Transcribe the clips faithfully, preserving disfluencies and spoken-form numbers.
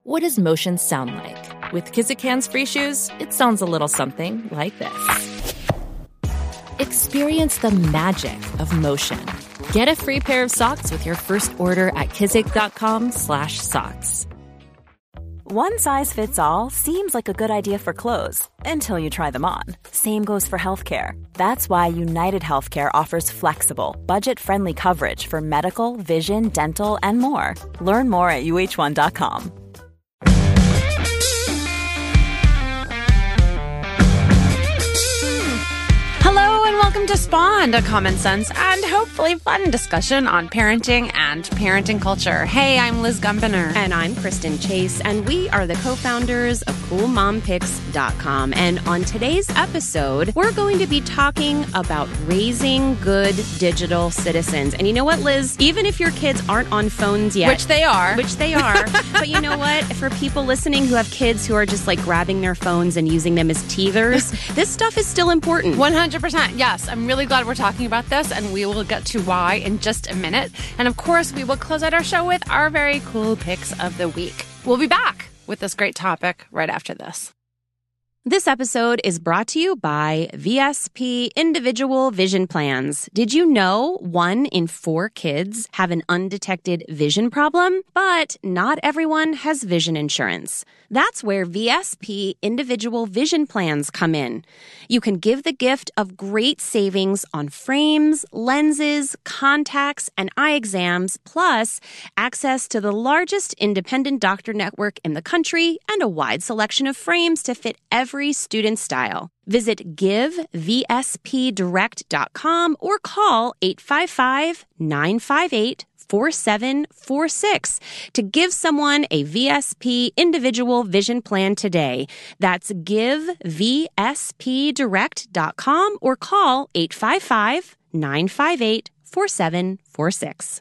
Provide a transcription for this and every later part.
What does motion sound like? With Kizik Hands Free Shoes, it sounds a little something like this. Experience the magic of motion. Get a free pair of socks with your first order at kizik.com slash socks. One size fits all seems like a good idea for clothes until you try them on. Same goes for healthcare. That's why United Healthcare offers flexible, budget-friendly coverage for medical, vision, dental, and more. Learn more at U H one dot com. Hello and welcome to Spawned, a common sense and hopefully fun discussion on parenting and parenting culture. Hey, I'm Liz Gumbiner. And I'm Kristen Chase, and we are the co-founders of cool mom picks dot com. And on today's episode, we're going to be talking about raising good digital citizens. And you know what, Liz? Even if your kids aren't on phones yet. Which they are. Which they are. But you know what? For people listening who have kids who are just like grabbing their phones and using them as teethers, this stuff is still important. one hundred percent. Yes, I'm really glad we're talking about this, and we will get to why in just a minute. And of course, we will close out our show with our very cool picks of the week. We'll be back with this great topic right after this. This episode is brought to you by V S P Individual Vision Plans. Did you know one in four kids have an undetected vision problem? But not everyone has vision insurance. That's where V S P Individual Vision Plans come in. You can give the gift of great savings on frames, lenses, contacts, and eye exams, plus access to the largest independent doctor network in the country and a wide selection of frames to fit every student style. Visit give v s p direct dot com or call eight five five, nine five eight, four seven four six to give someone a V S P individual vision plan today. That's give v s p direct dot com or call eight five five, nine five eight, four seven four six.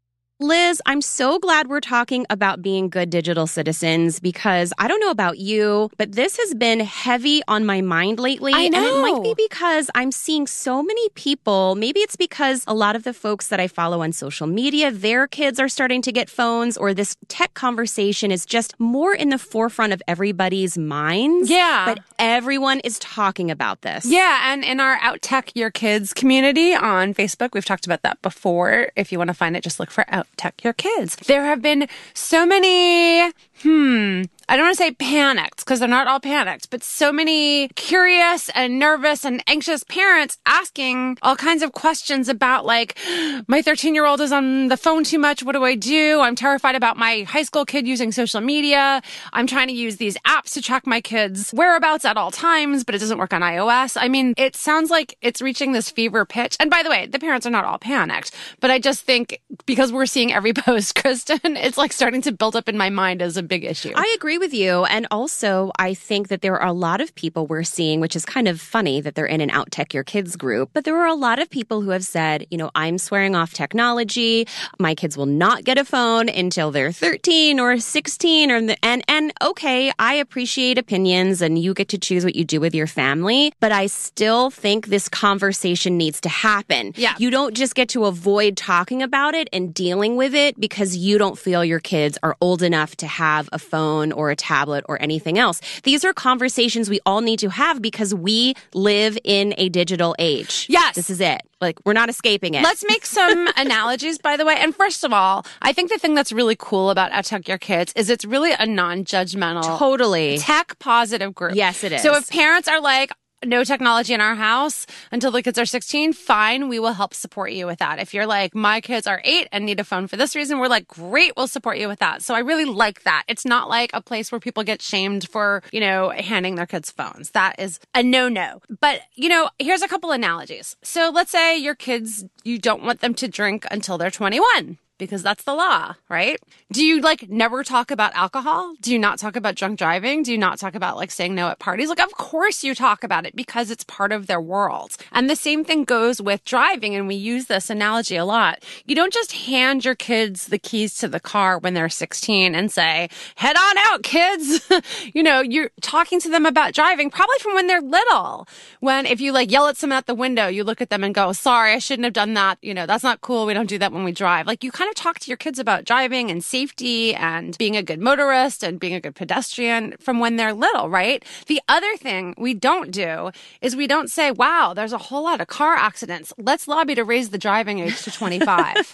Liz, I'm so glad we're talking about being good digital citizens because I don't know about you, but this has been heavy on my mind lately. I know. And it might be because I'm seeing so many people. Maybe it's because a lot of the folks that I follow on social media, their kids are starting to get phones, or this tech conversation is just more in the forefront of everybody's minds. Yeah. But everyone is talking about this. Yeah, and in our Out Tech Your Kids community on Facebook, we've talked about that before. If you want to find it, just look for Out Tech Your Kids. There have been so many, hmm, I don't want to say panicked because they're not all panicked, but so many curious and nervous and anxious parents asking all kinds of questions about like, my thirteen-year-old is on the phone too much. What do I do? I'm terrified about my high school kid using social media. I'm trying to use these apps to track my kids' whereabouts at all times, but it doesn't work on iOS. I mean, it sounds like it's reaching this fever pitch. And by the way, the parents are not all panicked, but I just think because we're seeing every post, Kristen, it's like starting to build up in my mind as a big issue. I agree with you. And also, I think that there are a lot of people we're seeing, which is kind of funny that they're in an Out Tech Your Kids group, but there are a lot of people who have said, you know, I'm swearing off technology. My kids will not get a phone until they're thirteen or sixteen. Or and, and okay, I appreciate opinions and you get to choose what you do with your family, but I still think this conversation needs to happen. Yeah. You don't just get to avoid talking about it and dealing with it because you don't feel your kids are old enough to have a phone or a tablet or anything else. These are conversations we all need to have because we live in a digital age. Yes. This is it. Like, we're not escaping it. Let's make some analogies, by the way. And first of all, I think the thing that's really cool about Out Tech Your Kids is it's really a non-judgmental, Totally. tech positive group. Yes, it is. So if parents are like, no technology in our house until the kids are sixteen, fine, we will help support you with that. If you're like, my kids are eight and need a phone for this reason, we're like, great, we'll support you with that. So I really like that. It's not like a place where people get shamed for, you know, handing their kids phones. That is a no-no. But, you know, here's a couple analogies. So let's say your kids, you don't want them to drink until they're twenty-one. Because that's the law, right? Do you like never talk about alcohol? Do you not talk about drunk driving? Do you not talk about like saying no at parties? Like, of course you talk about it because it's part of their world. And the same thing goes with driving. And we use this analogy a lot. You don't just hand your kids the keys to the car when they're sixteen and say, head on out, kids. You know, you're talking to them about driving probably from when they're little. When if you like yell at someone at the window, you look at them and go, sorry, I shouldn't have done that. You know, that's not cool. We don't do that when we drive. Like, you kind kind of talk to your kids about driving and safety and being a good motorist and being a good pedestrian from when they're little, right? The other thing we don't do is we don't say, wow, there's a whole lot of car accidents. Let's lobby to raise the driving age to twenty-five.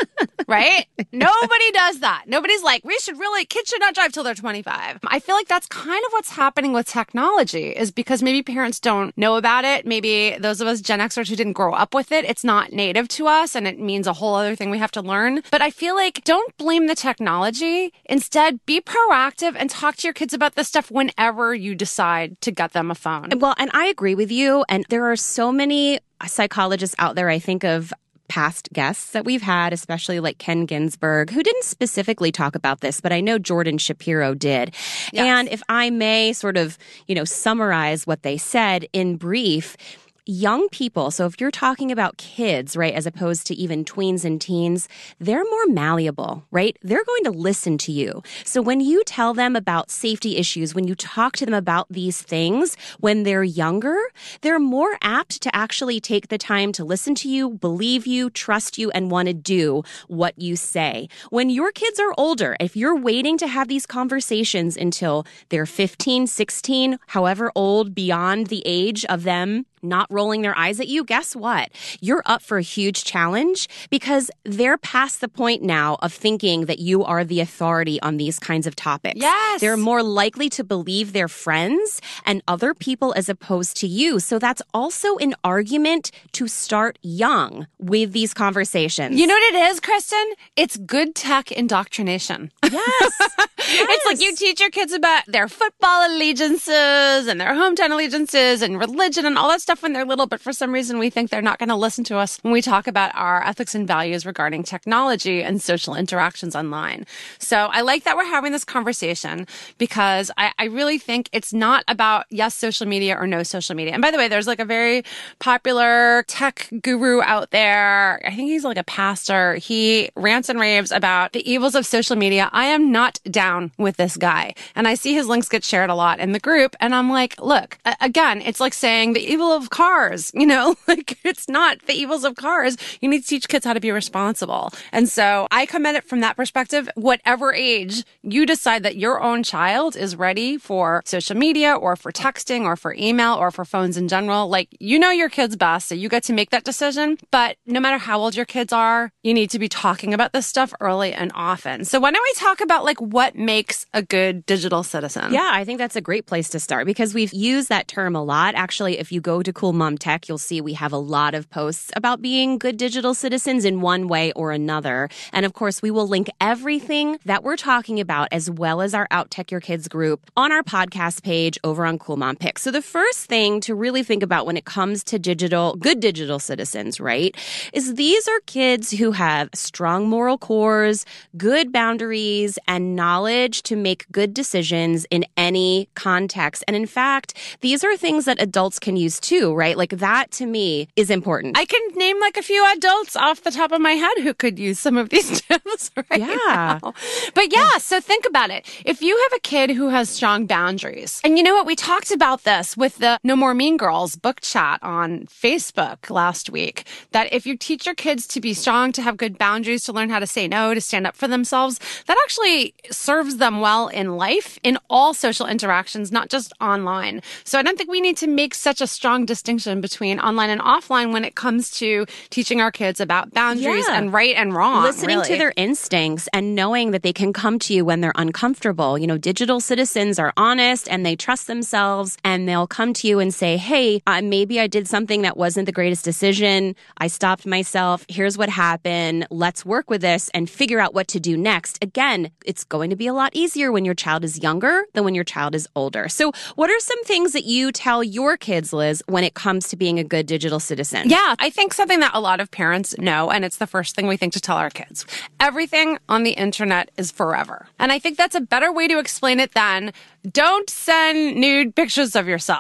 Right? Nobody does that. Nobody's like, we should really, kids should not drive till they're twenty-five. I feel like that's kind of what's happening with technology, is because maybe parents don't know about it. Maybe those of us Gen Xers who didn't grow up with it, it's not native to us and it means a whole other thing we have to learn. But I feel like don't blame the technology. Instead, be proactive and talk to your kids about this stuff whenever you decide to get them a phone. Well, and I agree with you. And there are so many psychologists out there. I think of past guests that we've had, especially like Ken Ginsburg, who didn't specifically talk about this, but I know Jordan Shapiro did. Yes. And if I may sort of, you know, summarize what they said in brief, young people, so if you're talking about kids, right, as opposed to even tweens and teens, they're more malleable, right? They're going to listen to you. So when you tell them about safety issues, when you talk to them about these things, when they're younger, they're more apt to actually take the time to listen to you, believe you, trust you, and want to do what you say. When your kids are older, if you're waiting to have these conversations until they're fifteen, sixteen, however old beyond the age of them not rolling their eyes at you, guess what? You're up for a huge challenge because they're past the point now of thinking that you are the authority on these kinds of topics. Yes. They're more likely to believe their friends and other people as opposed to you. So that's also an argument to start young with these conversations. You know what it is, Kristen? It's good tech indoctrination. Yes. yes. It's like you teach your kids about their football allegiances and their hometown allegiances and religion and all that stuff when they're little, but for some reason we think they're not going to listen to us when we talk about our ethics and values regarding technology and social interactions online. So I like that we're having this conversation because I, I really think it's not about yes, social media or no social media. And by the way, there's like a very popular tech guru out there. I think he's like a pastor. He rants and raves about the evils of social media. I am not down with this guy. And I see his links get shared a lot in the group. And I'm like, look, again, it's like saying the evil of cars, you know, like it's not the evils of cars. You need to teach kids how to be responsible. And so I come at it from that perspective. Whatever age you decide that your own child is ready for social media or for texting or for email or for phones in general, like you know your kids best, so you get to make that decision. But no matter how old your kids are, you need to be talking about this stuff early and often. So why don't we talk about like what makes a good digital citizen? Yeah, I think that's a great place to start because we've used that term a lot. Actually, if you go to Cool Mom Tech, you'll see we have a lot of posts about being good digital citizens in one way or another. And of course, we will link everything that we're talking about as well as our Out Tech Your Kids group on our podcast page over on Cool Mom Picks. So the first thing to really think about when it comes to digital, good digital citizens, right, is these are kids who have strong moral cores, good boundaries, and knowledge to make good decisions in any context. And in fact, these are things that adults can use too, right? Like that to me is important. I can name like a few adults off the top of my head who could use some of these tips right yeah. now. But yeah, so think about it. If you have a kid who has strong boundaries, and you know what? We talked about this with the No More Mean Girls book chat on Facebook last week, that if you teach your kids to be strong, to have good boundaries, to learn how to say no, to stand up for themselves, that actually serves them well in life, in all social interactions, not just online. So I don't think we need to make such a strong distinction between online and offline when it comes to teaching our kids about boundaries yeah. and right and wrong. Listening really. to their instincts and knowing that they can come to you when they're uncomfortable. You know, digital citizens are honest and they trust themselves and they'll come to you and say, hey, uh, maybe I did something that wasn't the greatest decision. I stopped myself. Here's what happened. Let's work with this and figure out what to do next. Again, it's going to be a lot easier when your child is younger than when your child is older. So what are some things that you tell your kids, Liz, when it comes to being a good digital citizen? Yeah, I think something that a lot of parents know, and it's the first thing we think to tell our kids. Everything on the internet is forever. And I think that's a better way to explain it than don't send nude pictures of yourself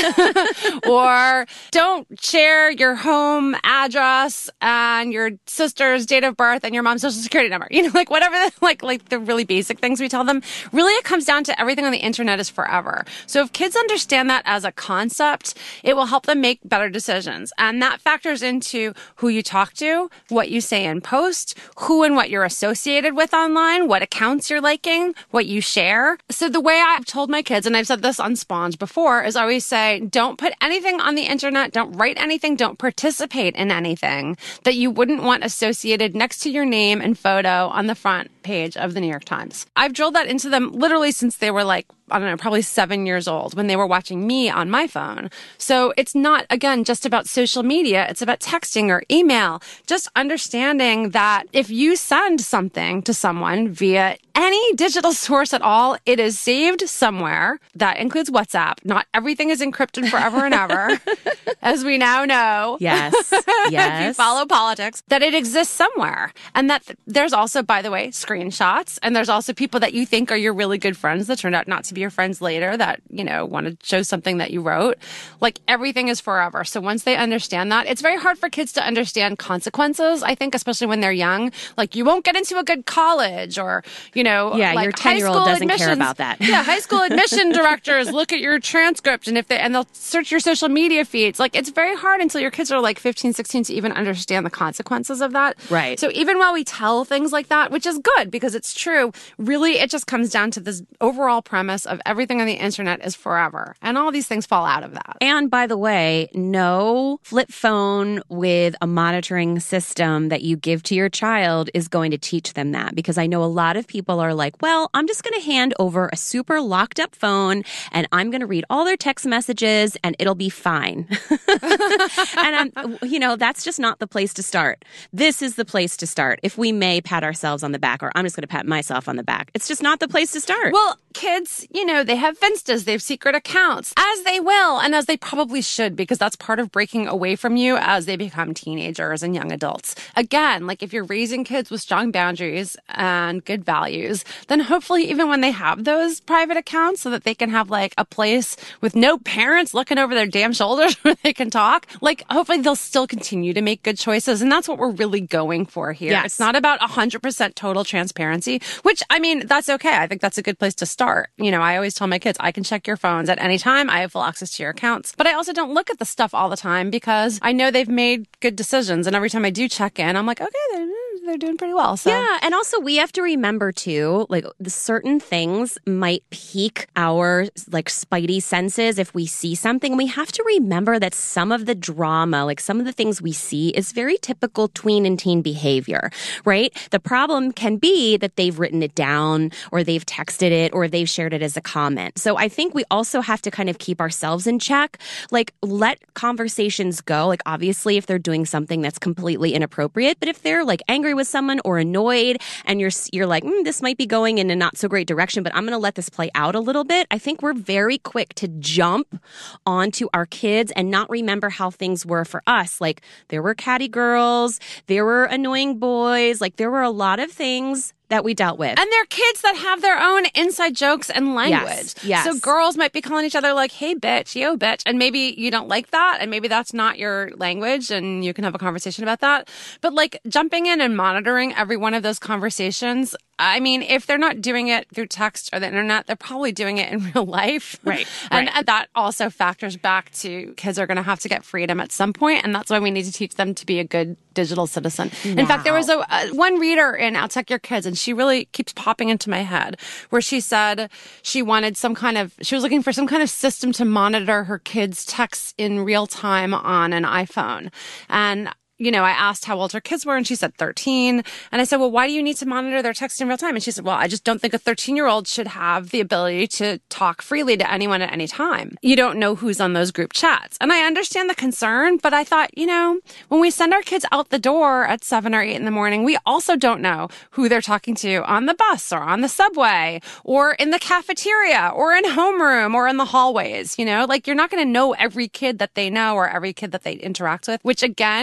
or don't share your home address and your sister's date of birth and your mom's social security number. You know, like whatever, the, like, like the really basic things we tell them. Really, it comes down to everything on the internet is forever. So if kids understand that as a concept, it will will help them make better decisions. And that factors into who you talk to, what you say in post, who and what you're associated with online, what accounts you're liking, what you share. So the way I've told my kids, and I've said this on Sponge before, is always say, don't put anything on the internet, don't write anything, don't participate in anything that you wouldn't want associated next to your name and photo on the front page of the New York Times. I've drilled that into them literally since they were like, I don't know, probably seven years old when they were watching me on my phone. So it's not, again, just about social media. It's about texting or email. Just understanding that if you send something to someone via any digital source at all, it is saved somewhere. That includes WhatsApp. Not everything is encrypted forever and ever, as we now know. Yes, yes. If you follow politics, that it exists somewhere. And that th- there's also, by the way, screenshots. And there's also people that you think are your really good friends that turned out not to be your friends later that, you know, want to show something that you wrote. Like, everything is forever. So once they understand that, it's very hard for kids to understand consequences, I think, especially when they're young. Like, you won't get into a good college, or, you know, yeah, like your ten-year-old doesn't care about that. Yeah, high school admission directors look at your transcript, and if they and they'll search your social media feeds. Like, it's very hard until your kids are like fifteen, sixteen to even understand the consequences of that. Right. So even while we tell things like that, which is good because it's true, really it just comes down to this overall premise of everything on the internet is forever. And all these things fall out of that. And by the way, no flip phone with a monitoring system that you give to your child is going to teach them that, because I know a lot of people are like, well, I'm just going to hand over a super locked up phone and I'm going to read all their text messages and it'll be fine. And I'm, you know, that's just not the place to start. This is the place to start. If we may pat ourselves on the back, or I'm just going to pat myself on the back. It's just not the place to start. Well, kids, you know, they have Finstas, they have secret accounts, as they will, and as they probably should, because that's part of breaking away from you as they become teenagers and young adults. Again, like, if you're raising kids with strong boundaries and good values, then hopefully even when they have those private accounts so that they can have like a place with no parents looking over their damn shoulders where they can talk, like, hopefully they'll still continue to make good choices. And that's what we're really going for here. Yes. It's not about one hundred percent total transparency, which, I mean, that's okay. I think that's a good place to start. You know, I always tell my kids, I can check your phones at any time. I have full access to your accounts. But I also don't look at the stuff all the time because I know they've made good decisions. And every time I do check in, I'm like, okay, they're, they're doing pretty well. So. Yeah. And also we have to remember too, like, the certain things might pique our like spidey senses if we see something. We have to remember that some of the drama, like some of the things we see, is very typical tween and teen behavior, right? The problem can be that they've written it down, or they've texted it, or they've shared it as a comment. So I think we also have to kind of keep ourselves in check. Like, let conversations go. Like, obviously, if they're doing something that's completely inappropriate, but if they're like angry with someone or annoyed, and you're you're like, mm, this might be going in a not so great direction, but I'm going to let this play out a little bit. I think we're very quick to jump onto our kids and not remember how things were for us. Like, there were catty girls, there were annoying boys, like there were a lot of things that we dealt with. And they're kids that have their own inside jokes and language. Yes, yes. So girls might be calling each other like, hey, bitch, yo, bitch. And maybe you don't like that. And maybe that's not your language and you can have a conversation about that. But like, jumping in and monitoring every one of those conversations, I mean, if they're not doing it through text or the internet, they're probably doing it in real life. Right. and, right. and that also factors back to kids are going to have to get freedom at some point, and that's why we need to teach them to be a good digital citizen. Now. In fact, there was a, a one reader in I'll Tech Your Kids, and she really keeps popping into my head, where she said she wanted some kind of, she was looking for some kind of system to monitor her kids' texts in real time on an iPhone. And you know, I asked how old her kids were, and she said thirteen. And I said, well, why do you need to monitor their text in real time? And she said, well, I just don't think a thirteen-year-old should have the ability to talk freely to anyone at any time. You don't know who's on those group chats. And I understand the concern, but I thought, you know, when we send our kids out the door at seven or eight in the morning, we also don't know who they're talking to on the bus or on the subway or in the cafeteria or in homeroom or in the hallways. You know, like, you're not going to know every kid that they know or every kid that they interact with, which again is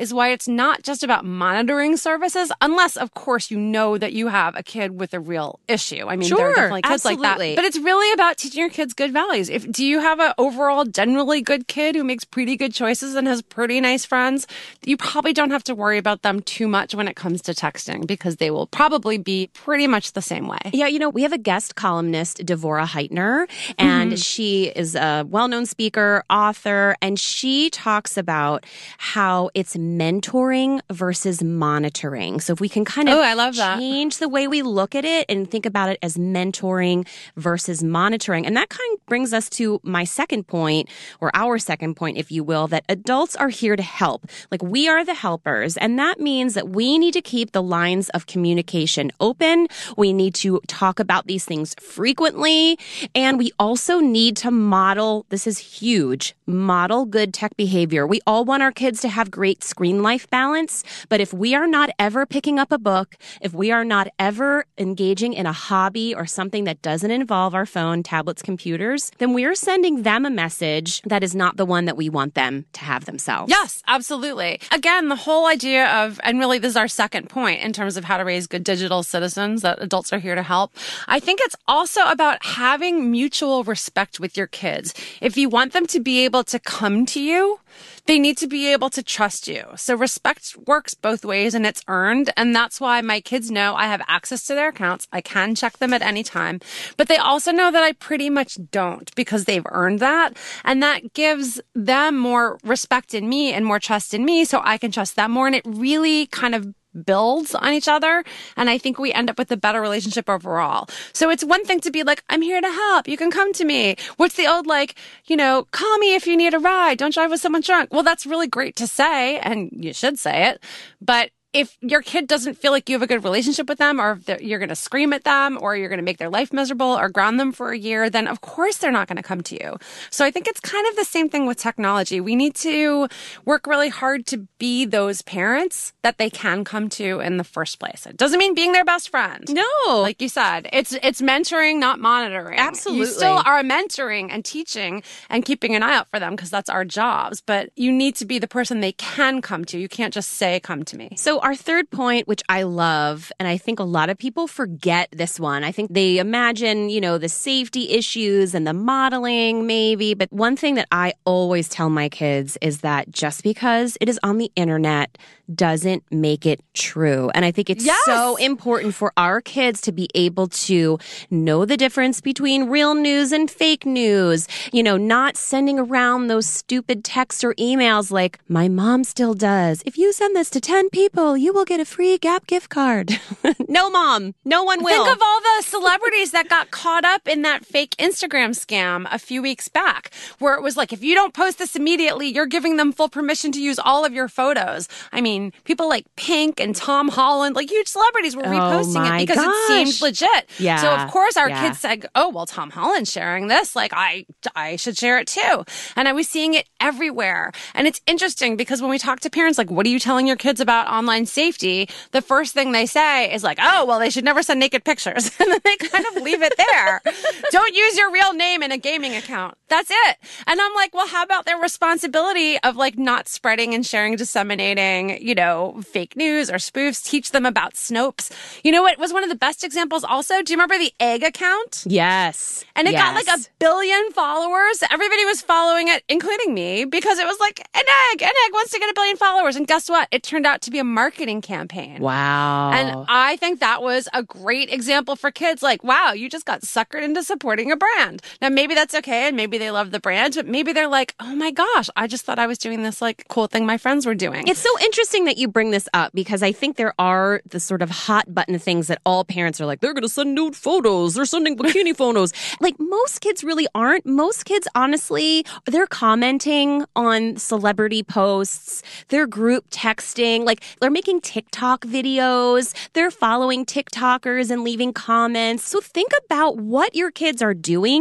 is why it's not just about monitoring services, unless, of course, you know that you have a kid with a real issue. I mean, sure, there are definitely kids absolutely. like that. But it's really about teaching your kids good values. If do you have an overall generally good kid who makes pretty good choices and has pretty nice friends, you probably don't have to worry about them too much when it comes to texting because they will probably be pretty much the same way. Yeah, you know, we have a guest columnist, Devorah Heitner, and mm-hmm. she is a well-known speaker, author, and she talks about how it's mentoring versus monitoring. So if we can kind of oh, I love that. change the way we look at it and think about it as mentoring versus monitoring. And that kind of brings us to my second point, or our second point, if you will, that adults are here to help. Like, we are the helpers. And that means that we need to keep the lines of communication open. We need to talk about these things frequently. And we also need to model, this is huge, model good tech behavior. We all want our kids to have great screen life balance. But if we are not ever picking up a book, if we are not ever engaging in a hobby or something that doesn't involve our phone, tablets, computers, then we are sending them a message that is not the one that we want them to have themselves. Yes, absolutely. Again, the whole idea of, and really this is our second point in terms of how to raise good digital citizens, that adults are here to help. I think it's also about having mutual respect with your kids. If you want them to be able to come to you, they need to be able to trust you. So respect works both ways and it's earned. And that's why my kids know I have access to their accounts. I can check them at any time. But they also know that I pretty much don't because they've earned that. And that gives them more respect in me and more trust in me so I can trust them more. And it really kind of builds on each other. And I think we end up with a better relationship overall. So it's one thing to be like, I'm here to help. You can come to me. What's the old, like, you know, call me if you need a ride. Don't drive with someone drunk. Well, that's really great to say, and you should say it. But if your kid doesn't feel like you have a good relationship with them, or if you're going to scream at them, or you're going to make their life miserable or ground them for a year, then of course they're not going to come to you. So I think it's kind of the same thing with technology. We need to work really hard to be those parents that they can come to in the first place. It doesn't mean being their best friend. No. Like you said, it's it's mentoring, not monitoring. Absolutely. You still are mentoring and teaching and keeping an eye out for them because that's our jobs. But you need to be the person they can come to. You can't just say, come to me. So our third point, which I love, and I think a lot of people forget this one. I think they imagine, you know, the safety issues and the modeling maybe. But one thing that I always tell my kids is that just because it is on the internet doesn't make it true. And I think it's yes! so important for our kids to be able to know the difference between real news and fake news. You know, not sending around those stupid texts or emails like, my mom still does. If you send this to ten people, you will get a free Gap gift card. No, Mom. No one will. Think of all the celebrities that got caught up in that fake Instagram scam a few weeks back, where it was like, if you don't post this immediately, you're giving them full permission to use all of your photos. I mean, people like Pink and Tom Holland, like huge celebrities were reposting oh it because gosh. it seemed legit. Yeah. So of course our yeah. kids said, oh, well, Tom Holland's sharing this. Like I, I should share it too. And I was seeing it everywhere. And it's interesting because when we talk to parents, like, what are you telling your kids about online safety? The first thing they say is like, oh, well, they should never send naked pictures. And then they kind of leave it there. Don't use your real name in a gaming account. That's it. And I'm like, well, how about their responsibility of like not spreading and sharing, disseminating, you know, fake news or spoofs, teach them about Snopes. You know what was one of the best examples also? Do you remember the Egg account? Yes. And it yes. got like a billion followers. Everybody was following it, including me, because it was like, an egg, an egg wants to get a billion followers. And guess what? It turned out to be a marketing campaign. Wow. And I think that was a great example for kids. Like, wow, you just got suckered into supporting a brand. Now, maybe that's okay. And maybe they love the brand, but maybe they're like, oh my gosh, I just thought I was doing this like cool thing my friends were doing. It's so interesting that you bring this up because I think there are the sort of hot button things that all parents are like, they're going to send nude photos. They're sending bikini photos. Like most kids really aren't. Most kids, honestly, they're commenting on celebrity posts. They're group texting. Like they're making TikTok videos. They're following TikTokers and leaving comments. So think about what your kids are doing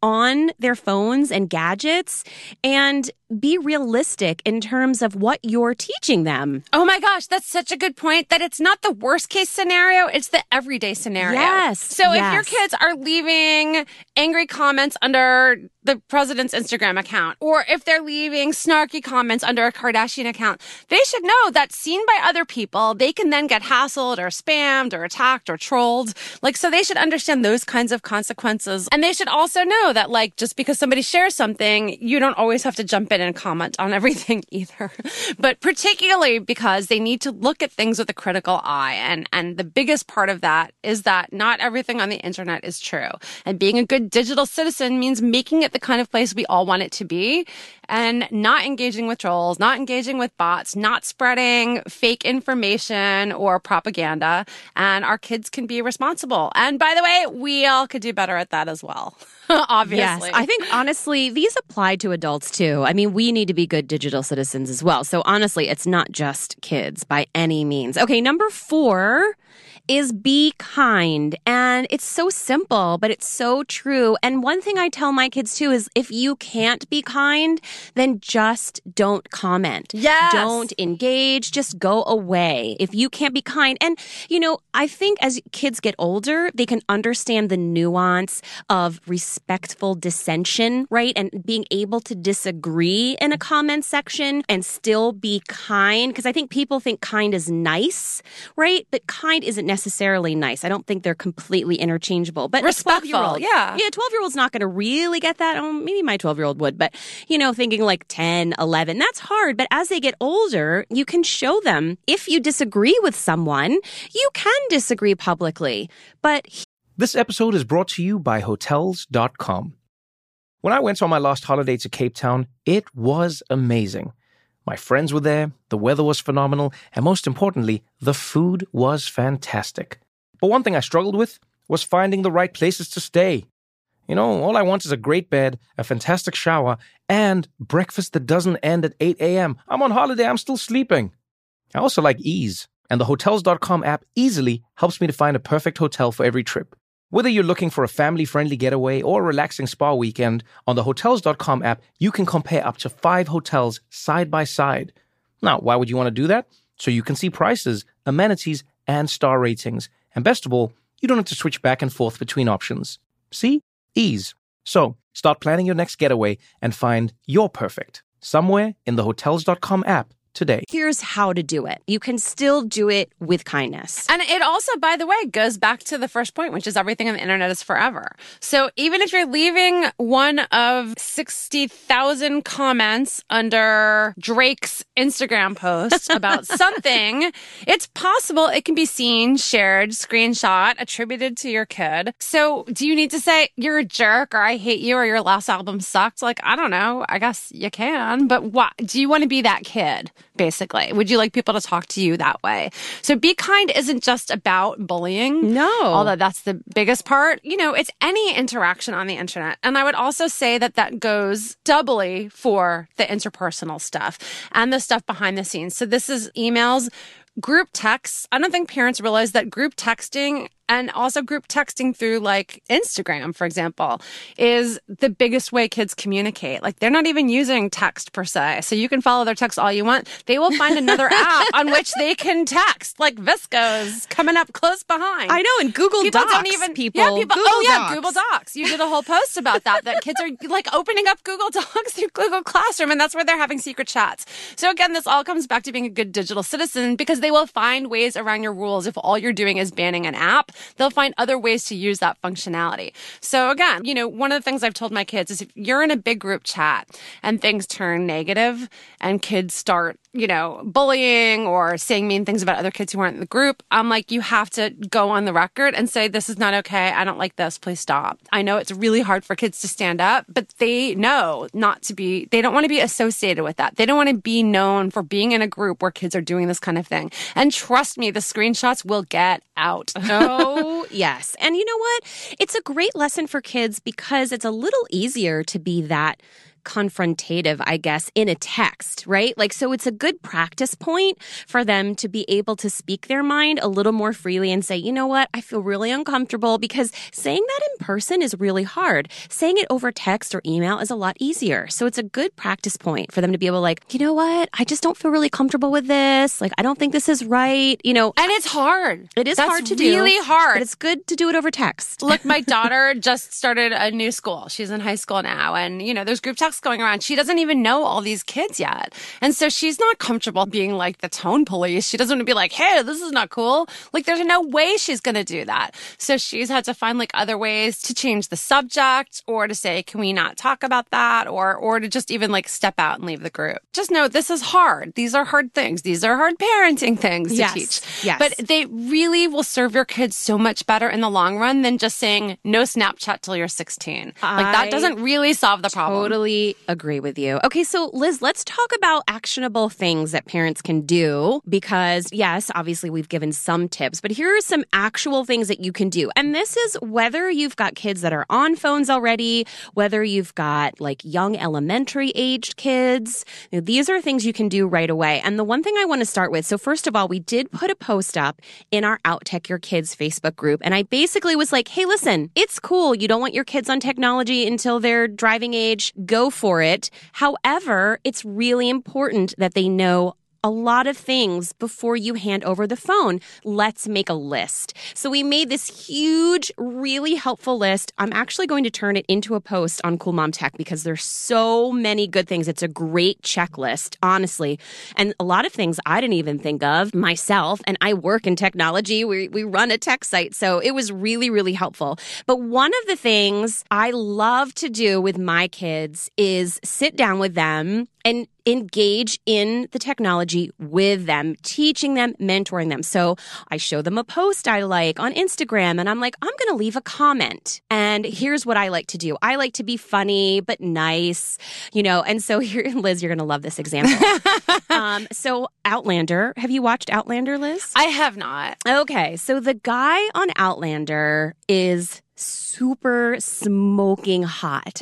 on their phones and gadgets and be realistic in terms of what you're teaching them. Oh my gosh, that's such a good point that it's not the worst case scenario, it's the everyday scenario. Yes. So yes. if your kids are leaving angry comments under the president's Instagram account, or if they're leaving snarky comments under a Kardashian account, they should know that seen by other people, they can then get hassled or spammed or attacked or trolled. Like, so they should understand those kinds of consequences. And they should also know that, like, just because somebody shares something, you don't always have to jump in and comment on everything either. But particularly because they need to look at things with a critical eye. And, and the biggest part of that is that not everything on the internet is true. And being a good digital citizen means making it the kind of place we all want it to be, and not engaging with trolls, not engaging with bots, not spreading fake information or propaganda. And our kids can be responsible. And by the way, we all could do better at that as well. Obviously. Yes, I think honestly, these apply to adults too. I mean, we need to be good digital citizens as well. So honestly, it's not just kids by any means. Okay, number four is be kind. And it's so simple, but it's so true. And one thing I tell my kids too is if you can't be kind, then just don't comment. Yes. Don't engage. Just go away if you can't be kind. And, you know, I think as kids get older, they can understand the nuance of respectful dissension, right? And being able to disagree in a comment section and still be kind. Because I think people think kind is nice, right? But kind isn't necessarily nice. I don't think they're completely interchangeable. But respectful, a twelve-year-old, yeah. Yeah, a twelve-year-old's not going to really get that. Oh, maybe my twelve-year-old would. But, you know, thinking like ten, eleven, that's hard. But as they get older, you can show them if you disagree with someone, you can disagree publicly. But this episode is brought to you by Hotels dot com. When I went on my last holiday to Cape Town, it was amazing. My friends were there, the weather was phenomenal, and most importantly, the food was fantastic. But one thing I struggled with was finding the right places to stay. You know, all I want is a great bed, a fantastic shower, and breakfast that doesn't end at eight a.m. I'm on holiday, I'm still sleeping. I also like ease, and the Hotels dot com app easily helps me to find a perfect hotel for every trip. Whether you're looking for a family-friendly getaway or a relaxing spa weekend, on the Hotels dot com app, you can compare up to five hotels side by side. Now, why would you want to do that? So you can see prices, amenities, and star ratings. And best of all, you don't have to switch back and forth between options. See? Ease. So, start planning your next getaway and find your perfect somewhere in the Hotels dot com app today. Here's how to do it. You can still do it with kindness. And it also, by the way, goes back to the first point, which is everything on the internet is forever. So even if you're leaving one of sixty thousand comments under Drake's Instagram post about something, it's possible it can be seen, shared, screenshot, attributed to your kid. So do you need to say, you're a jerk, or I hate you, or your last album sucked? Like, I don't know. I guess you can. But what? Do you want to be that kid? Basically, would you like people to talk to you that way? So be kind isn't just about bullying. No. Although that's the biggest part. You know, it's any interaction on the internet. And I would also say that that goes doubly for the interpersonal stuff and the stuff behind the scenes. So this is emails, group texts. I don't think parents realize that group texting and also group texting through like Instagram, for example, is the biggest way kids communicate. Like they're not even using text per se. So you can follow their text all you want. They will find another app on which they can text, like Visco's coming up close behind. I know, and Google people Docs. Don't even, people. Yeah, people. Google oh yeah, Docs. Google Docs. You did a whole post about that. That kids are like opening up Google Docs through Google Classroom, and that's where they're having secret chats. So again, this all comes back to being a good digital citizen because they will find ways around your rules. If all you're doing is banning an app, they'll find other ways to use that functionality. So again, you know, one of the things I've told my kids is if you're in a big group chat and things turn negative and kids start, you know, bullying or saying mean things about other kids who aren't in the group, I'm like, you have to go on the record and say, this is not okay. I don't like this. Please stop. I know it's really hard for kids to stand up, but they know not to be, they don't want to be associated with that. They don't want to be known for being in a group where kids are doing this kind of thing. And trust me, the screenshots will get out. Oh, yes. And you know what? It's a great lesson for kids because it's a little easier to be that confrontative, I guess, in a text, right? Like, so it's a good practice point for them to be able to speak their mind a little more freely and say, you know what, I feel really uncomfortable, because saying that in person is really hard. Saying it over text or email is a lot easier. So it's a good practice point for them to be able to like, you know what, I just don't feel really comfortable with this. Like, I don't think this is right. You know, and it's hard. It is That's hard to really do. Really hard. But it's good to do it over text. Look, my daughter just started a new school. She's in high school now. And, you know, there's group texts going around. She doesn't even know all these kids yet. And so she's not comfortable being like the tone police. She doesn't want to be like, hey, this is not cool. Like, there's no way she's going to do that. So she's had to find like other ways to change the subject, or to say, can we not talk about that? Or, or to just even like step out and leave the group. Just know this is hard. These are hard things. These are hard parenting things to yes. teach. Yes. But they really will serve your kids so much better in the long run than just saying no Snapchat till you're sixteen. Like, that doesn't really solve the problem. Totally agree with you. Okay, so Liz, let's talk about actionable things that parents can do, because yes, obviously we've given some tips, but here are some actual things that you can do. And this is whether you've got kids that are on phones already, whether you've got like young elementary aged kids. You know, these are things you can do right away. And the one thing I want to start with, so first of all, we did put a post up in our Out Tech Your Kids Facebook group. And I basically was like, hey, listen, it's cool. You don't want your kids on technology until they're driving age. Go for it. However, it's really important that they know a lot of things before you hand over the phone. Let's make a list. So we made this huge, really helpful list. I'm actually going to turn it into a post on Cool Mom Tech because there's so many good things. It's a great checklist, honestly. And a lot of things I didn't even think of myself. And I work in technology. We, we run a tech site. So it was really, really helpful. But one of the things I love to do with my kids is sit down with them and engage in the technology with them, teaching them, mentoring them. So I show them a post I like on Instagram, and I'm like, I'm going to leave a comment. And here's what I like to do. I like to be funny, but nice, you know. And so here, Liz, you're going to love this example. um, so Outlander, have you watched Outlander, Liz? I have not. Okay. So the guy on Outlander is super smoking hot.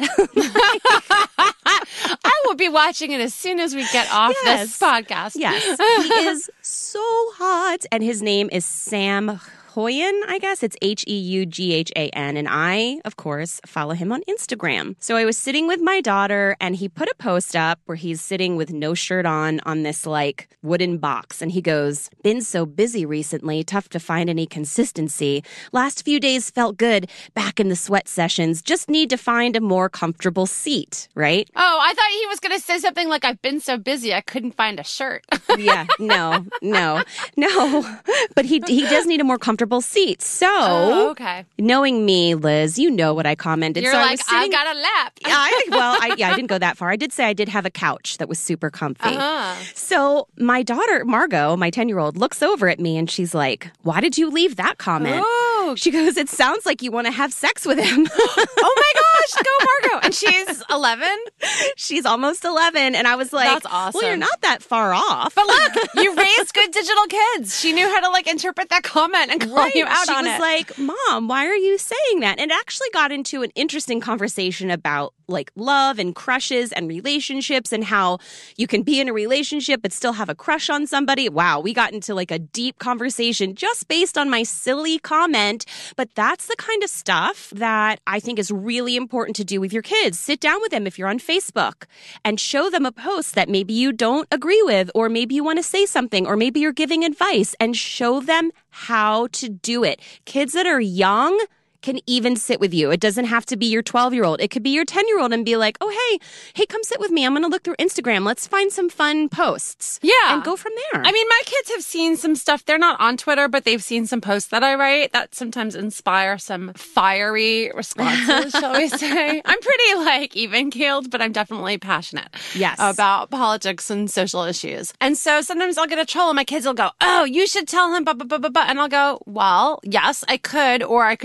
I will be watching it as soon as we get off Yes. this podcast. Yes, he is so hot. And his name is Sam Hoyan, I guess. It's H E U G H A N. And I, of course, follow him on Instagram. So I was sitting with my daughter, and he put a post up where he's sitting with no shirt on on this like wooden box. And he goes, been so busy recently, tough to find any consistency. Last few days felt good. Back in the sweat sessions. Just need to find a more comfortable seat, right? Oh, I thought he was going to say something like, I've been so busy, I couldn't find a shirt. Yeah, no, no, no. But he he does need a more comfortable seat. So, Oh, okay. knowing me, Liz, you know what I commented. You're so I like, was sitting, I've got a lap. yeah, I, well, I, yeah, I didn't go that far. I did say I did have a couch that was super comfy. Uh-huh. So my daughter, Margot, my ten-year-old, looks over at me and she's like, why did you leave that comment? Oh. She goes, it sounds like you want to have sex with him. Oh my gosh, go Margot. And she's eleven? She's almost eleven. And I was like, That's awesome. well, you're not that far off. But look, you raised good digital kids. She knew how to like interpret that comment and call you out she on was it. like, Mom, why are you saying that? And it actually got into an interesting conversation about like love and crushes and relationships and how you can be in a relationship but still have a crush on somebody. Wow, we got into like a deep conversation just based on my silly comment. But that's the kind of stuff that I think is really important to do with your kids. Sit down with them if you're on Facebook and show them a post that maybe you don't agree with, or maybe you want to say something, or maybe you're giving advice, and show them how to do it. Kids that are young can even sit with you. It doesn't have to be your twelve-year-old. It could be your ten-year-old and be like, oh, hey, hey, come sit with me. I'm going to look through Instagram. Let's find some fun posts. Yeah. And go from there. I mean, my kids have seen some stuff. They're not on Twitter, but they've seen some posts that I write that sometimes inspire some fiery responses, shall we say. I'm pretty like even-keeled, but I'm definitely passionate Yes. about politics and social issues. And so sometimes I'll get a troll and my kids will go, oh, you should tell him, blah, blah, blah, blah, blah. And I'll go, well, yes, I could, or I could just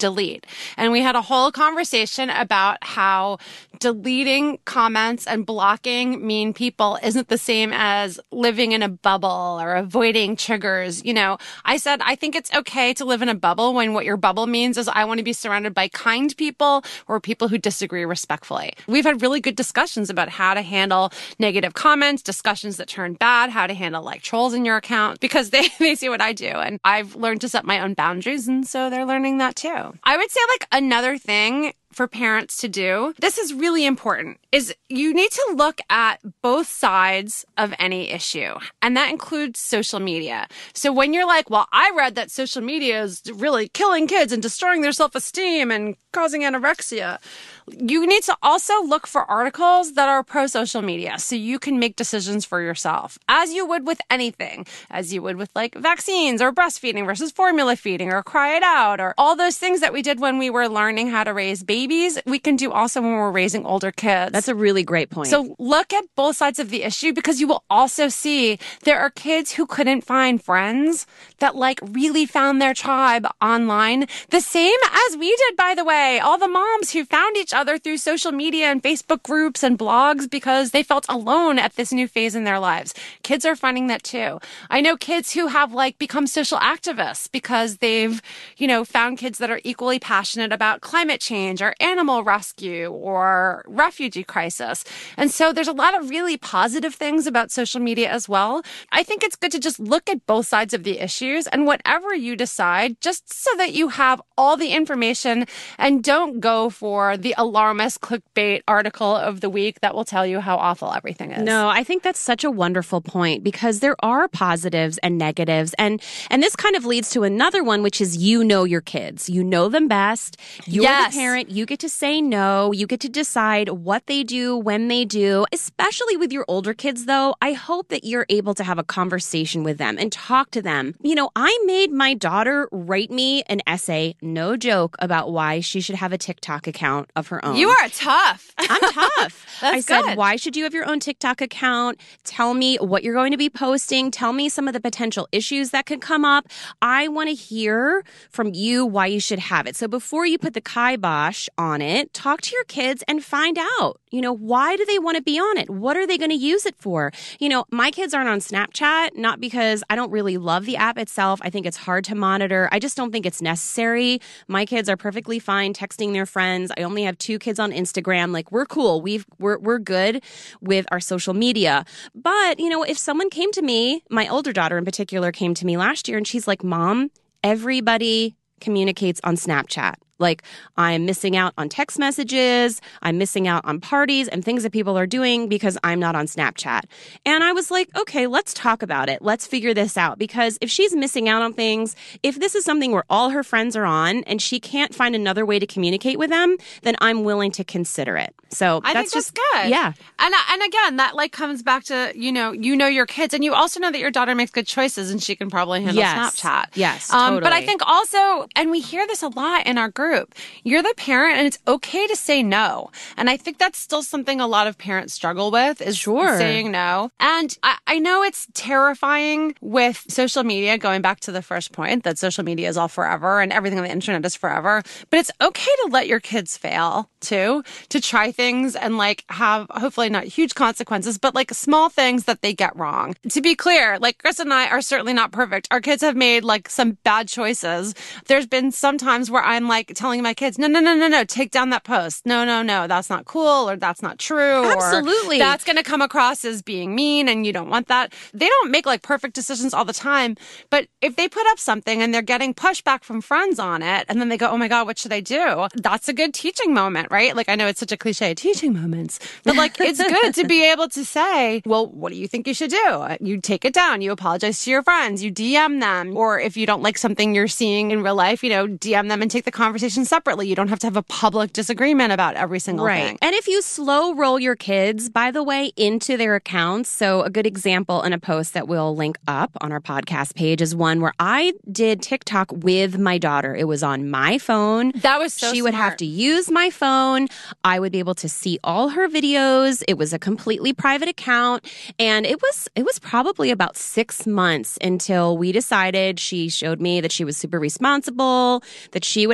delete. And we had a whole conversation about how deleting comments and blocking mean people isn't the same as living in a bubble or avoiding triggers. You know, I said, I think it's okay to live in a bubble when what your bubble means is I want to be surrounded by kind people or people who disagree respectfully. We've had really good discussions about how to handle negative comments, discussions that turn bad, how to handle like trolls in your account, because they, they see what I do. And I've learned to set my own boundaries. And so they're learning that too. I would say like another thing for parents to do, this is really important, is you need to look at both sides of any issue. And that includes social media. So when you're like, well, I read that social media is really killing kids and destroying their self-esteem and causing anorexia, you need to also look for articles that are pro-social media so you can make decisions for yourself, as you would with anything, as you would with like vaccines or breastfeeding versus formula feeding or cry it out or all those things that we did when we were learning how to raise babies, we can do also when we're raising older kids. That's a really great point. So look at both sides of the issue, because you will also see there are kids who couldn't find friends that like really found their tribe online. The same as we did, by the way, all the moms who found each other through social media and Facebook groups and blogs because they felt alone at this new phase in their lives. Kids are finding that too. I know kids who have like become social activists because they've, you know, found kids that are equally passionate about climate change or animal rescue or refugee crisis. And so there's a lot of really positive things about social media as well. I think it's good to just look at both sides of the issues, and whatever you decide, just so that you have all the information and don't go for the alarmist clickbait article of the week that will tell you how awful everything is. No, I think that's such a wonderful point, because there are positives and negatives. And and this kind of leads to another one, which is you know your kids. You know them best. You're Yes. the parent. You get to say no. You get to decide what they do, when they do. Especially with your older kids, though, I hope that you're able to have a conversation with them and talk to them. You know, I made my daughter write me an essay, no joke, about why she should have a TikTok account of her own. You are tough. I'm tough. That's I said, good. why should you have your own TikTok account? Tell me what you're going to be posting. Tell me some of the potential issues that could come up. I want to hear from you why you should have it. So before you put the kibosh on it, talk to your kids and find out, you know, why do they want to be on it? What are they going to use it for? You know, my kids aren't on Snapchat, not because I don't really love the app itself. I think it's hard to monitor. I just don't think it's necessary. My kids are perfectly fine texting their friends. I only have two kids on Instagram. Like, we're cool. We've, we're, we're good with our social media. But, you know, if someone came to me, my older daughter in particular came to me last year and she's like, Mom, everybody communicates on Snapchat. Like, I'm missing out on text messages, I'm missing out on parties and things that people are doing because I'm not on Snapchat. And I was like, okay, let's talk about it. Let's figure this out. Because if she's missing out on things, if this is something where all her friends are on and she can't find another way to communicate with them, then I'm willing to consider it. So I that's think just that's good. Yeah. And and again, that like comes back to, you know, you know your kids, and you also know that your daughter makes good choices and she can probably handle Yes. Snapchat. Yes, Um, but I totally. think also, and we hear this a lot in our group, you're the parent and it's okay to say no. And I think that's still something a lot of parents struggle with, is Sure. saying no. And I, I know it's terrifying with social media, going back to the first point, that social media is all forever and everything on the internet is forever. But it's okay to let your kids fail too, to try things and like have hopefully not huge consequences, but like small things that they get wrong. To be clear, like Chris and I are certainly not perfect. Our kids have made like some bad choices. There's been some times where I'm like telling my kids, no, no, no, no, no, take down that post. No, no, no, that's not cool, or that's not true. Absolutely. Or that's going to come across as being mean and you don't want that. They don't make like perfect decisions all the time. But if they put up something and they're getting pushback from friends on it, and then they go, oh my God, what should I do? That's a good teaching moment, right? Like, I know it's such a cliche, teaching moments, but like, it's good to be able to say, well, what do you think you should do? You take it down. You apologize to your friends. You D M them. Or if you don't like something you're seeing in real life, you know, D M them and take the conversation separately. You don't have to have a public disagreement about every single Right. thing. And if you slow roll your kids, by the way, into their accounts, so a good example in a post that we'll link up on our podcast page is one where I did TikTok with my daughter. It was on my phone. That was so She would have smart. to use my phone. I would be able to see all her videos. It was a completely private account. And it was it was probably about six months until we decided, she showed me that she was super responsible, that she would have her own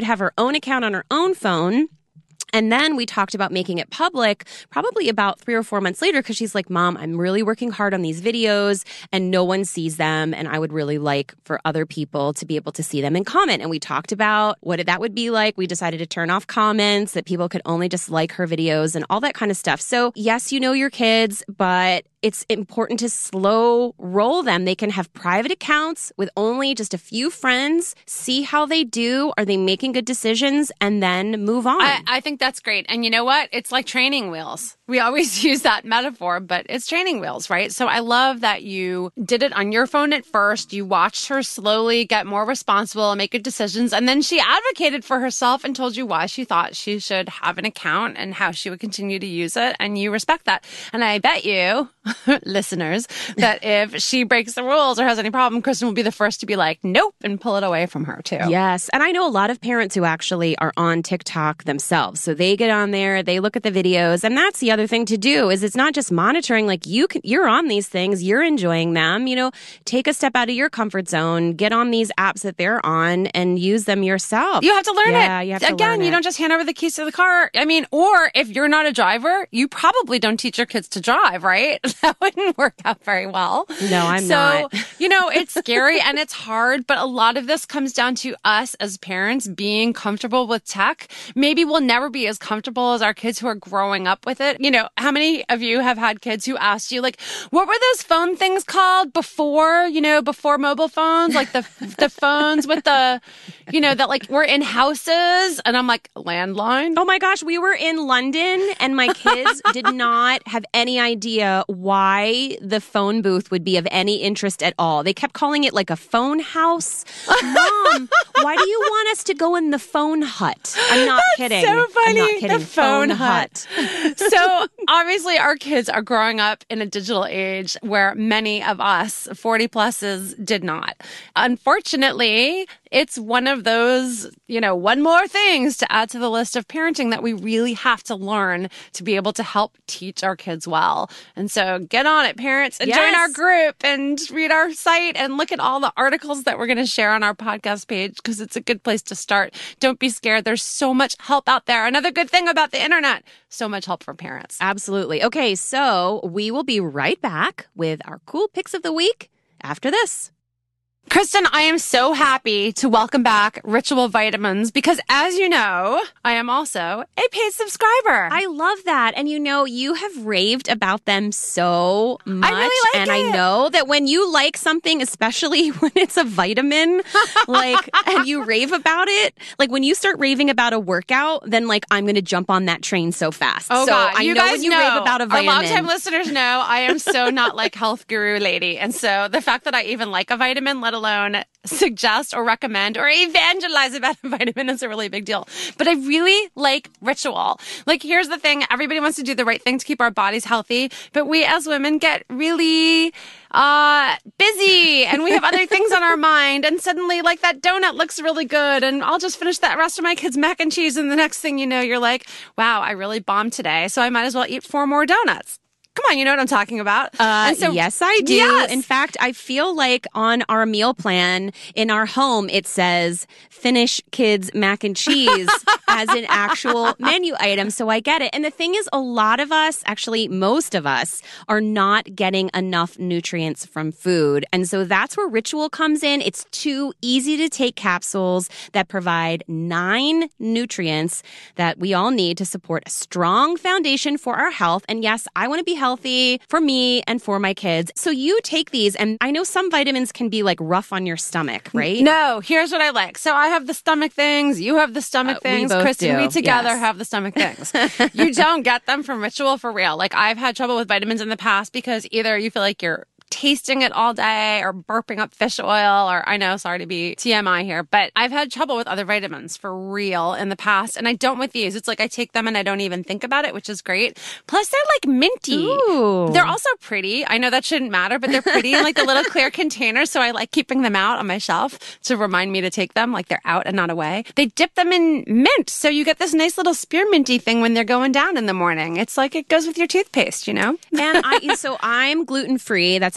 own account on her own phone. And then we talked about making it public probably about three or four months later because she's like, Mom, I'm really working hard on these videos and no one sees them. And I would really like for other people to be able to see them and comment. And we talked about what that would be like. We decided to turn off comments, that people could only just like her videos and all that kind of stuff. So yes, you know your kids, but it's important to slow roll them. They can have private accounts with only just a few friends, see how they do. Are they making good decisions? And then move on. I, I think that's great. And you know what? It's like training wheels. We always use that metaphor, but it's training wheels, right? So I love that you did it on your phone at first. You watched her slowly get more responsible and make good decisions. And then she advocated for herself and told you why she thought she should have an account and how she would continue to use it. And you respect that. And I bet you, listeners, that if she breaks the rules or has any problem, Kristen will be the first to be like, nope, and pull it away from her too. Yes. And I know a lot of parents who actually are on TikTok themselves. So they get on there, they look at the videos, and that's the other thing to do is it's not just monitoring, like you can, you're on these things, you're enjoying them, you know, take a step out of your comfort zone, get on these apps that they're on and use them yourself. You have to learn yeah, it. You have to Again, learn you it. don't just hand over the keys to the car. I mean, or if you're not a driver, you probably don't teach your kids to drive, right? That wouldn't work out very well. No, I'm so, not. So, you know, it's scary and it's hard, but a lot of this comes down to us as parents being comfortable with tech. Maybe we'll never be as comfortable as our kids who are growing up with it. You know, how many of you have had kids who asked you, like, what were those phone things called before, you know, before mobile phones? Like the the phones with the, you know, that like were in houses. And I'm like, landline? Oh my gosh, we were in London and my kids did not have any idea why the phone booth would be of any interest at all. They kept calling it like a phone house. Mom, why do you want us to go in the phone hut? I'm not That's kidding. so funny. I'm not kidding. The phone, phone hut. hut. So obviously our kids are growing up in a digital age where many of us forty pluses did not. Unfortunately, it's one of those, you know, one more things to add to the list of parenting that we really have to learn to be able to help teach our kids well. And so get on it, parents, and yes. join our group and read our site and look at all the articles that we're going to share on our podcast page because it's a good place to start. Don't be scared. There's so much help out there. Another good thing about the internet, so much help for parents. Absolutely. Okay, so we will be right back with our cool picks of the week after this. Kristen, I am so happy to welcome back Ritual Vitamins because, as you know, I am also a paid subscriber. I love that. And you know, you have raved about them so much. I really like and it. I know that when you like something, especially when it's a vitamin, like, and you rave about it, like when you start raving about a workout, then like I'm going to jump on that train so fast. Oh, so God. I you know guys when you know, rave about a vitamin. Our longtime listeners know I am so not like health guru lady. And so the fact that I even like a vitamin, let alone suggest or recommend or evangelize about a vitamin is a really big deal. But I really like Ritual. Like, here's the thing. Everybody wants to do the right thing to keep our bodies healthy. But we as women get really uh, busy and we have other things on our mind. And suddenly, like, that donut looks really good. And I'll just finish that rest of my kids' mac and cheese. And the next thing you know, you're like, wow, I really bombed today. So I might as well eat four more donuts. Come on, you know what I'm talking about. Uh, and so, yes, I do. Yes. In fact, I feel like on our meal plan in our home, it says finish kids mac and cheese as an actual menu item. So I get it. And the thing is, a lot of us, actually most of us, are not getting enough nutrients from food. And so that's where Ritual comes in. It's two easy to take capsules that provide nine nutrients that we all need to support a strong foundation for our health. And yes, I want to be healthy for me and for my kids. So you take these, and I know some vitamins can be like rough on your stomach, right? No, here's what I like. So I have the stomach things. You have the stomach Uh, we things. both Kristen, do. we together Yes. have the stomach things. You don't get them from Ritual for real. Like, I've had trouble with vitamins in the past because either you feel like you're tasting it all day or burping up fish oil or I know, sorry to be T M I here, but I've had trouble with other vitamins for real in the past. And I don't with these. It's like I take them and I don't even think about it, which is great. Plus they're like minty. Ooh. They're also pretty. I know that shouldn't matter, but they're pretty in like the little clear containers. So I like keeping them out on my shelf to remind me to take them like they're out and not away. They dip them in mint. So you get this nice little spearminty thing when they're going down in the morning. It's like it goes with your toothpaste, you know? And I, so I'm gluten-free. That's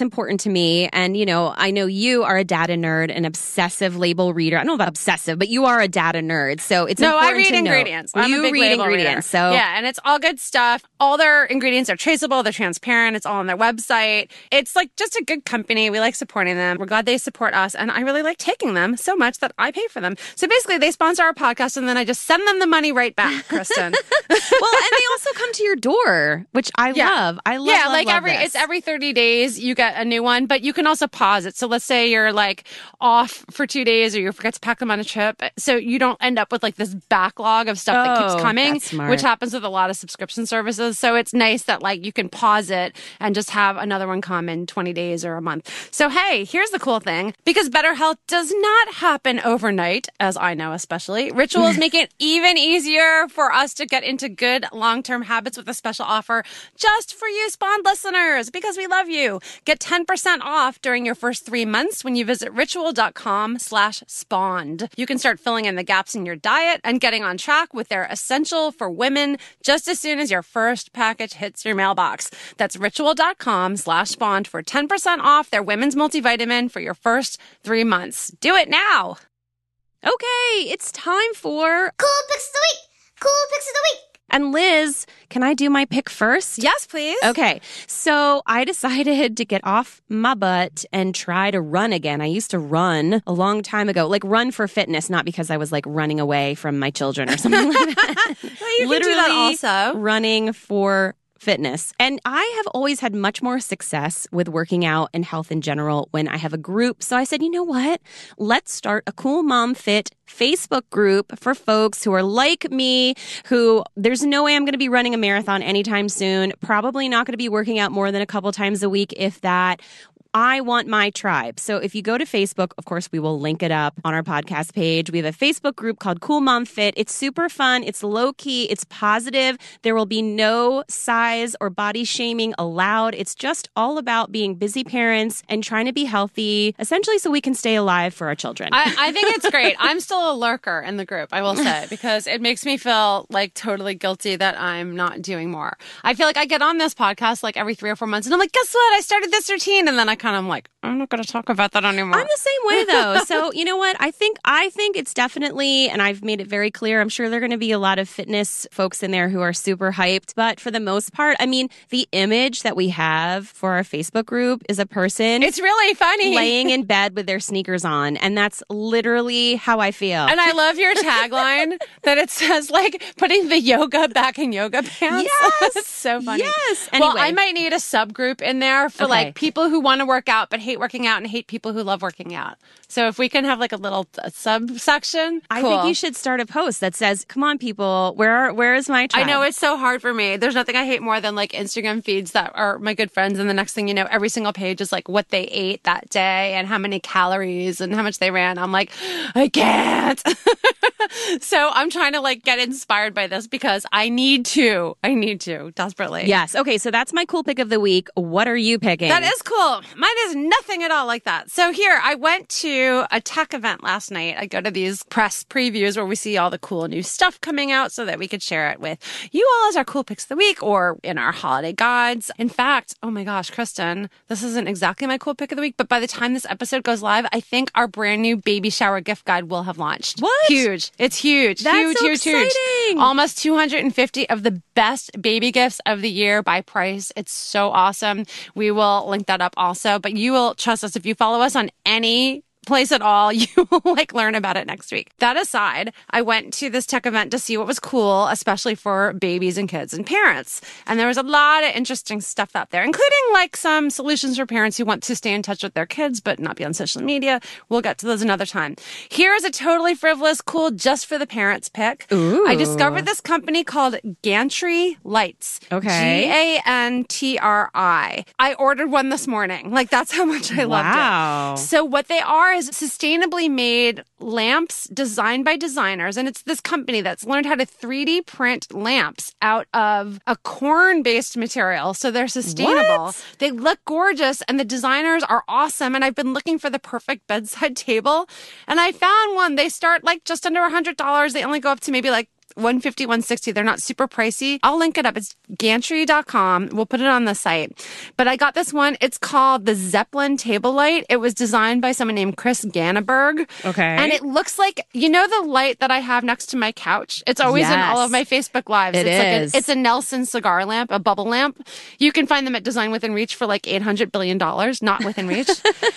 important to me. And, you know, I know you are a data nerd, an obsessive label reader. I don't know about obsessive, but you are a data nerd. So it's no, important I read to ingredients. Know. I'm you a big read label ingredients. Reader. So yeah, and it's all good stuff. All their ingredients are traceable. They're transparent. It's all on their website. It's like just a good company. We like supporting them. We're glad they support us. And I really like taking them so much that I pay for them. So basically, they sponsor our podcast, and then I just send them the money right back, Kristen. Well, and they also come to your door, which I Yeah. love. I love, yeah, love, like love every this. it's every thirty days you get a new one, but you can also pause it. So let's say you're like off for two days or you forget to pack them on a trip, so you don't end up with like this backlog of stuff that keeps Oh, coming, that's smart. which happens with a lot of subscription services. So it's nice that like you can pause it and just have another one come in twenty days or a month. So hey, here's the cool thing. Because better health does not happen overnight, as I know especially, Ritual is making it even easier for us to get into good long-term habits with a special offer just for you Spawned listeners, because we love you. Get ten percent off during your first three months when you visit ritual.com slash spawned. You can start filling in the gaps in your diet and getting on track with their Essential for Women just as soon as your first package hits your mailbox. That's ritual.com slash spawned for ten percent off their women's multivitamin for your first three months. Do it now. Okay, it's time for Cool Picks of the Week! Cool Picks of the Week! And Liz, can I do my pick first? Yes, please. Okay, so I decided to get off my butt and try to run again. I used to run a long time ago, like run for fitness, not because I was like running away from my children or something like that. Well, you can do that also. Running for fitness. And I have always had much more success with working out and health in general when I have a group. So I said, you know what? Let's start a Cool Mom Fit Facebook group for folks who are like me, who there's no way I'm going to be running a marathon anytime soon. Probably not going to be working out more than a couple times a week, if that. I want my tribe. So if you go to Facebook, of course, we will link it up on our podcast page. We have a Facebook group called Cool Mom Fit. It's super fun. It's low key. It's positive. There will be no size or body shaming allowed. It's just all about being busy parents and trying to be healthy, essentially so we can stay alive for our children. I, I think it's great. I'm still a lurker in the group, I will say, because it makes me feel like totally guilty that I'm not doing more. I feel like I get on this podcast like every three or four months and I'm like, guess what? I started this routine. And then I kind of am like, I'm not going to talk about that anymore. I'm the same way though. So you know what? I think I think it's definitely, and I've made it very clear, I'm sure there are going to be a lot of fitness folks in there who are super hyped. But for the most part, I mean, the image that we have for our Facebook group is a person It's really funny. laying in bed with their sneakers on. And that's literally how I feel. And I love your tagline that it says like putting the yoga back in yoga pants. Yes. It's so funny. Yes. Well, Anyway. I might need a subgroup in there for Okay. like people who want to work out but hate working out and hate people who love working out. So if we can have like a little uh, subsection, I cool. think you should start a post that says, come on, people, where are, where is my tribe? I know it's so hard for me. There's nothing I hate more than like Instagram feeds that are my good friends. And the next thing you know, every single page is like what they ate that day and how many calories and how much they ran. I'm like, I can't. So I'm trying to like get inspired by this because I need to. I need to desperately. Yes. Okay. So that's my cool pick of the week. What are you picking? That is cool. Mine is nothing at all like that. So here, I went to a tech event last night. I go to these press previews where we see all the cool new stuff coming out so that we could share it with you all as our cool picks of the week or in our holiday guides. In fact, oh my gosh, Kristen, this isn't exactly my cool pick of the week, but by the time this episode goes live, I think our brand new baby shower gift guide will have launched. What? Huge. It's huge. That's huge, so huge, huge. exciting. Almost two hundred fifty of the best baby gifts of the year by price. It's so awesome. We will link that up also, but you will trust us if you follow us on any place at all, you will like learn about it next week. That aside, I went to this tech event to see what was cool, especially for babies and kids and parents. And there was a lot of interesting stuff out there, including like some solutions for parents who want to stay in touch with their kids, but not be on social media. We'll get to those another time. Here is a totally frivolous, cool, just for the parents pick. Ooh. I discovered this company called Gantry Lights. Okay. G A N T R I. I ordered one this morning. Like that's how much I loved it. Wow. So what they are is sustainably made lamps designed by designers. And it's this company that's learned how to three D print lamps out of a corn-based material. So they're sustainable. What? They look gorgeous and the designers are awesome. And I've been looking for the perfect bedside table. And I found one. They start like just under one hundred dollars. They only go up to maybe like one fifty, one sixty. They're not super pricey. I'll link it up. It's gantry dot com. We'll put it on the site. But I got this one. It's called the Zeppelin Table Light. It was designed by someone named Chris Ganneberg. Okay. And it looks like, you know, the light that I have next to my couch? It's always Yes. in all of my Facebook lives. It it's like is. a, it's a Nelson cigar lamp, a bubble lamp. You can find them at Design Within Reach for like eight hundred billion dollars. Not within reach.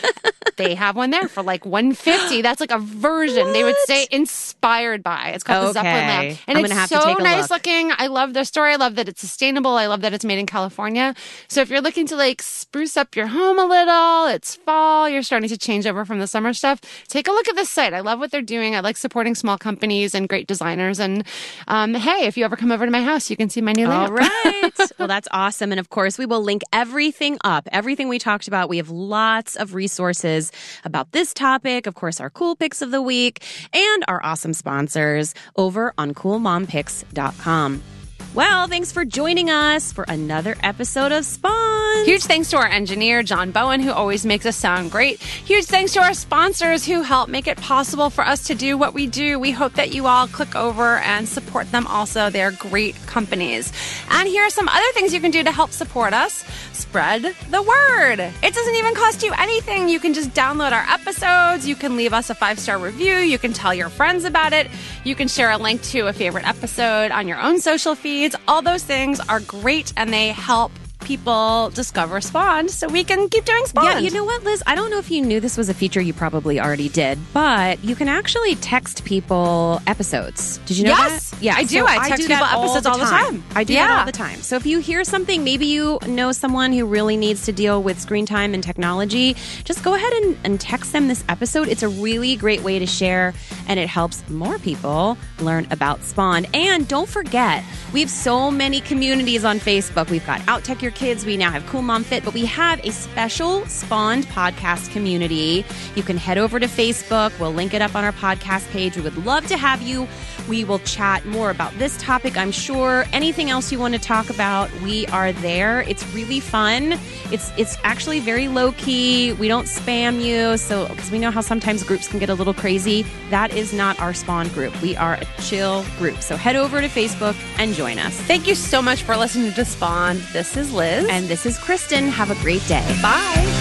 They have one there for like one hundred fifty dollars. That's like a version. What? They would say inspired by. It's called okay. the Zeppelin lamp. And I'm it's gonna have so to take a nice look. looking. I love their story. I love that it's sustainable. I love that it's made in California. So if you're looking to like spruce up your home a little, it's fall, you're starting to change over from the summer stuff, take a look at this site. I love what they're doing. I like supporting small companies and great designers. And um, hey, if you ever come over to my house, you can see my new lamp. All right. Well, that's awesome. And of course, we will link everything up. Everything we talked about. We have lots of resources about this topic. Of course, our cool picks of the week and our awesome sponsors over on cool mom picks dot com. Well, thanks for joining us for another episode of Spawn. Huge thanks to our engineer, John Bowen, who always makes us sound great. Huge thanks to our sponsors who help make it possible for us to do what we do. We hope that you all click over and support them also. They're great companies. And here are some other things you can do to help support us. Spread the word. It doesn't even cost you anything. You can just download our episodes. You can leave us a five-star review. You can tell your friends about it. You can share a link to a favorite episode on your own social feeds. All those things are great, and they help people discover Spawn so we can keep doing Spawn. Yeah, you know what, Liz? I don't know if you knew this was a feature. You probably already did, but you can actually text people episodes. Did you know Yes, that? Yeah, I do. so I text do that people episodes all the time. I do Yeah. that all the time. So if you hear something, maybe you know someone who really needs to deal with screen time and technology, just go ahead and, and text them this episode. It's a really great way to share, and it helps more people learn about Spawn. And don't forget, we have so many communities on Facebook. We've got Out Tech Your Kids. We now have Cool Mom Fit, but we have a special Spawned podcast community. You can head over to Facebook. We'll link it up on our podcast page. We would love to have you. We will chat more about this topic, I'm sure. Anything else you want to talk about, we are there. It's really fun. It's it's actually very low key. We don't spam you, so because we know how sometimes groups can get a little crazy. That is not our Spawn group. We are a chill group. So head over to Facebook and join us. Thank you so much for listening to Spawn. This is Liz. And this is Kristen. Have a great day. Bye.